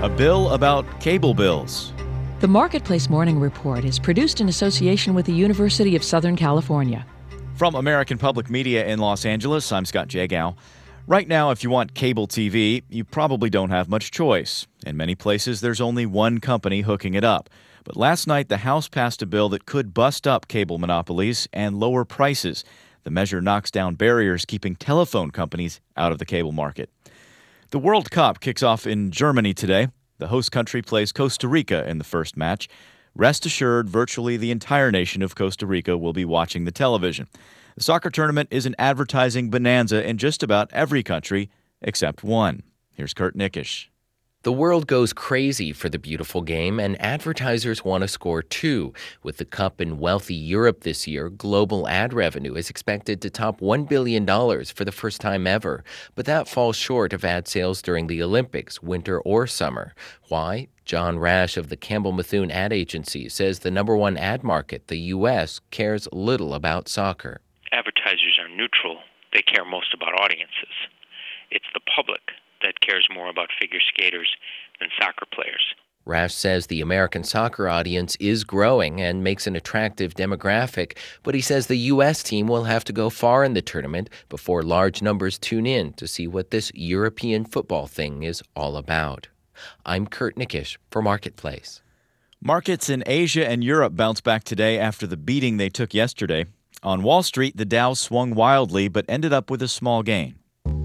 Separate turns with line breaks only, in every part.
A bill about cable bills.
The Marketplace Morning Report is produced in association with the University of Southern California.
From American Public Media in Los Angeles, I'm Scott Jagow. Right now, if you want cable TV, you probably don't have much choice. In many places, there's only one company hooking it up. But last night, the House passed a bill that could bust up cable monopolies and lower prices. The measure knocks down barriers keeping telephone companies out of the cable market. The World Cup kicks off in Germany today. The host country plays Costa Rica in the first match. Rest assured, virtually the entire nation of Costa Rica will be watching the television. The soccer tournament is an advertising bonanza in just about every country except one. Here's Kurt Nickisch.
The world goes crazy for the beautiful game, and advertisers want to score too. With the Cup in wealthy Europe this year, global ad revenue is expected to top $1 billion for the first time ever. But that falls short of ad sales during the Olympics, winter or summer. Why? John Rash of the Campbell Mithun Ad Agency says the number one ad market, the U.S., cares little about soccer.
Advertisers are neutral. They care most about audiences. It's the public that cares more about figure skaters than soccer players.
Rash says the American soccer audience is growing and makes an attractive demographic, but he says the U.S. team will have to go far in the tournament before large numbers tune in to see what this European football thing is all about. I'm Kurt Nickisch for Marketplace.
Markets in Asia and Europe bounced back today after the beating they took yesterday. On Wall Street, the Dow swung wildly but ended up with a small gain.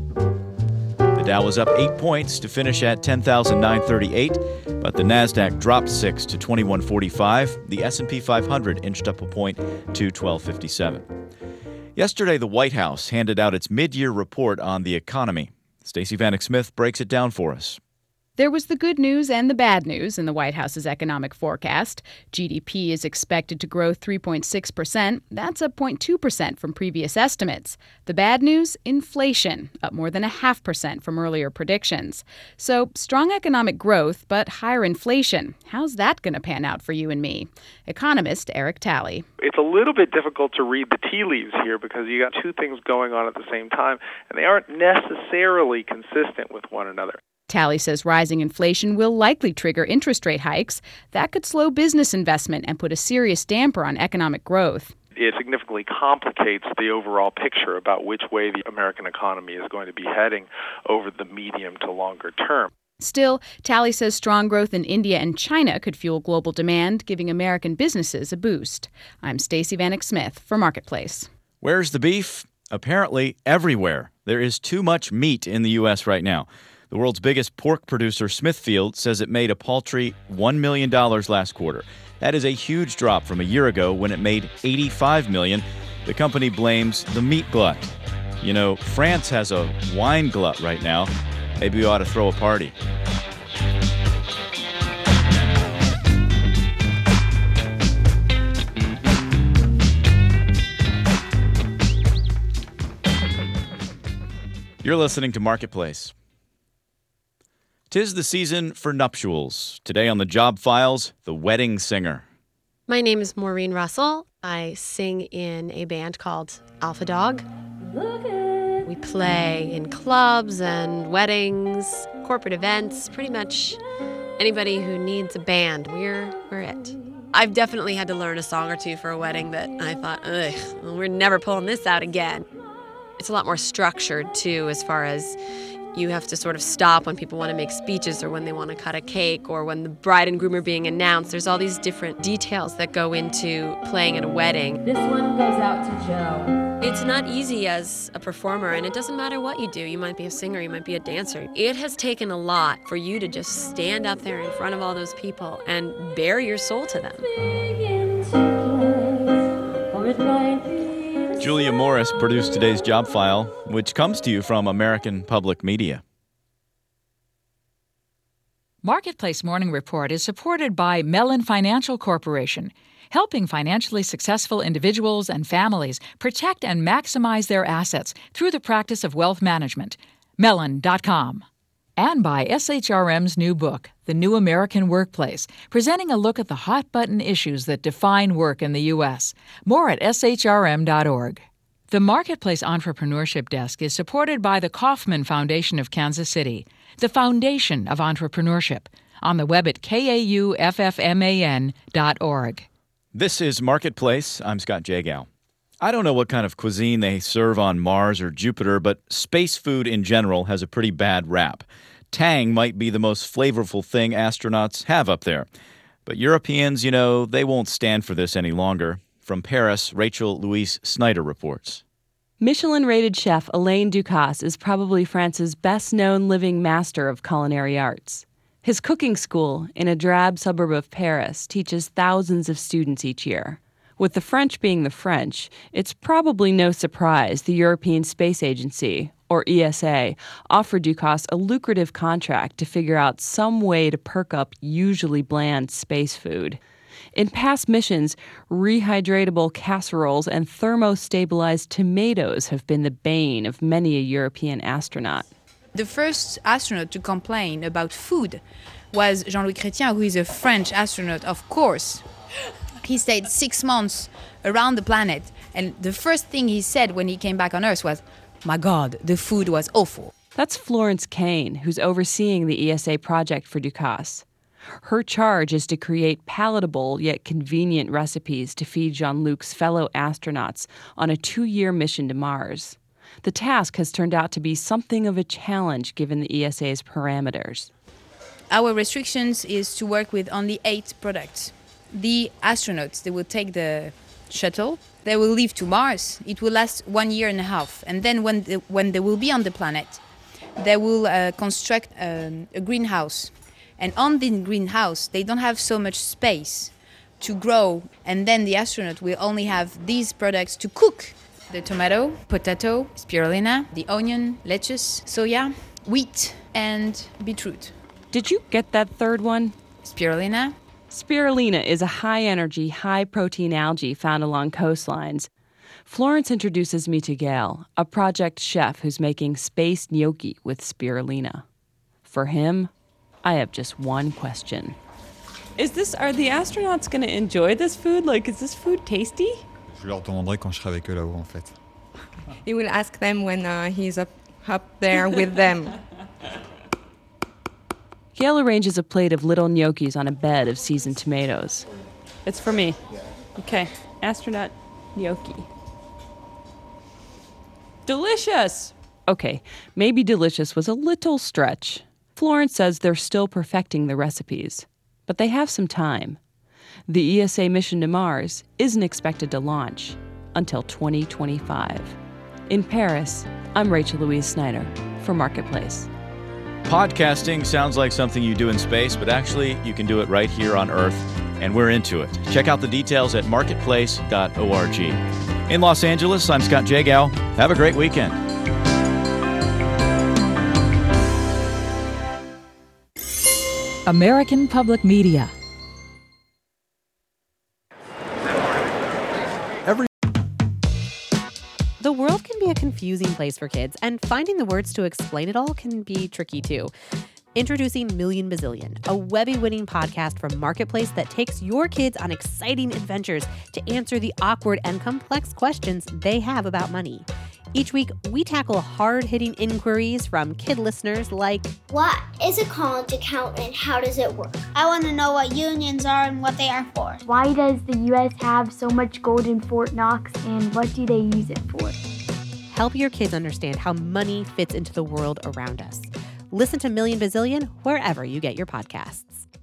The Dow was up 8 points to finish at 10,938, but the Nasdaq dropped 6 to 2145. The S&P 500 inched up a point to 1257. Yesterday, the White House handed out its mid-year report on the economy. Stacey Vanek Smith breaks it down for us.
There was the good news and the bad news in the White House's economic forecast. GDP is expected to grow 3.6%. That's up 0.2% from previous estimates. The bad news? Inflation, up more than 0.5% from earlier predictions. So, strong economic growth, but higher inflation. How's that going to pan out for you and me? Economist Eric Talley.
It's a little bit difficult to read the tea leaves here because you got two things going on at the same time, and they aren't necessarily consistent with one another.
Talley says rising inflation will likely trigger interest rate hikes. That could slow business investment and put a serious damper on economic growth.
It significantly complicates the overall picture about which way the American economy is going to be heading over the medium to longer term.
Still, Talley says strong growth in India and China could fuel global demand, giving American businesses a boost. I'm Stacey Vanek Smith for Marketplace.
Where's the beef? Apparently everywhere. There is too much meat in the U.S. right now. The world's biggest pork producer, Smithfield, says it made a paltry $1 million last quarter. That is a huge drop from a year ago when it made $85 million. The company blames the meat glut. You know, France has a wine glut right now. Maybe we ought to throw a party. You're listening to Marketplace. 'Tis the season for nuptials. Today on the Job Files, the wedding singer.
My name is Maureen Russell. I sing in a band called Alpha Dog. We play in clubs and weddings, corporate events, pretty much anybody who needs a band. We're it. I've definitely had to learn a song or two for a wedding that I thought, we're never pulling this out again. It's a lot more structured, too, as far as you have to sort of stop when people want to make speeches or when they want to cut a cake or when the bride and groom are being announced. There's all these different details that go into playing at a wedding.
This one goes out to Joe.
It's not easy as a performer, and it doesn't matter what you do. You might be a singer, you might be a dancer. It has taken a lot for you to just stand up there in front of all those people and bare your soul to them.
Julia Morris produced today's Job File, which comes to you from American Public Media.
Marketplace Morning Report is supported by Mellon Financial Corporation, helping financially successful individuals and families protect and maximize their assets through the practice of wealth management. Mellon.com. And by SHRM's new book, The New American Workplace, presenting a look at the hot-button issues that define work in the U.S. More at shrm.org. The Marketplace Entrepreneurship Desk is supported by the Kauffman Foundation of Kansas City, the foundation of entrepreneurship, on the web at kauffman.org.
This is Marketplace. I'm Scott Jagow. I don't know what kind of cuisine they serve on Mars or Jupiter, but space food in general has a pretty bad rap. Tang might be the most flavorful thing astronauts have up there. But Europeans, they won't stand for this any longer. From Paris, Rachel Louise Snyder reports.
Michelin-rated chef Alain Ducasse is probably France's best-known living master of culinary arts. His cooking school, in a drab suburb of Paris, teaches thousands of students each year. With the French being the French, it's probably no surprise the European Space Agency, or ESA, offered Ducasse a lucrative contract to figure out some way to perk up usually bland space food. In past missions, rehydratable casseroles and thermostabilized tomatoes have been the bane of many a European astronaut.
The first astronaut to complain about food was Jean-Louis Chrétien, who is a French astronaut, of course. He stayed 6 months around the planet, and the first thing he said when he came back on Earth was, "My God, the food was awful."
That's Florence Kane, who's overseeing the ESA project for Ducasse. Her charge is to create palatable yet convenient recipes to feed Jean-Luc's fellow astronauts on a 2-year mission to Mars. The task has turned out to be something of a challenge given the ESA's parameters.
Our restrictions is to work with only 8 products. The astronauts, they will take the shuttle, they will leave to Mars. It will last 1 year and a half. And then when they will be on the planet, they will construct a greenhouse. And on the greenhouse, they don't have so much space to grow. And then the astronaut will only have these products to cook. The tomato, potato, spirulina, the onion, lettuce, soya, wheat, and beetroot.
Did you get that third one?
Spirulina.
Spirulina is a high-energy, high-protein algae found along coastlines. Florence introduces me to Gail, a project chef who's making space gnocchi with spirulina. For him, I have just one question. Are the astronauts going to enjoy this food? Is this food tasty?
Je leur demanderai quand je serai avec eux là-haut, en fait.
He will ask them when he's up there with them.
Gail arranges a plate of little gnocchis on a bed of seasoned tomatoes. It's for me. Okay, astronaut gnocchi. Delicious! Okay, maybe delicious was a little stretch. Florence says they're still perfecting the recipes, but they have some time. The ESA mission to Mars isn't expected to launch until 2025. In Paris, I'm Rachel Louise Snyder for Marketplace.
Podcasting sounds like something you do in space, but actually you can do it right here on Earth, and we're into it. Check out the details at marketplace.org. In Los Angeles, I'm Scott Jagow. Have a great weekend.
American Public Media.
The world can be a confusing place for kids, and finding the words to explain it all can be tricky too. Introducing Million Bazillion, a Webby-winning podcast from Marketplace that takes your kids on exciting adventures to answer the awkward and complex questions they have about money. Each week, we tackle hard-hitting inquiries from kid listeners like,
what is a college account and how does it work? I want to know what unions are and what they are for.
Why does the U.S. have so much gold in Fort Knox and what do they use it for?
Help your kids understand how money fits into the world around us. Listen to Million Bazillion wherever you get your podcasts.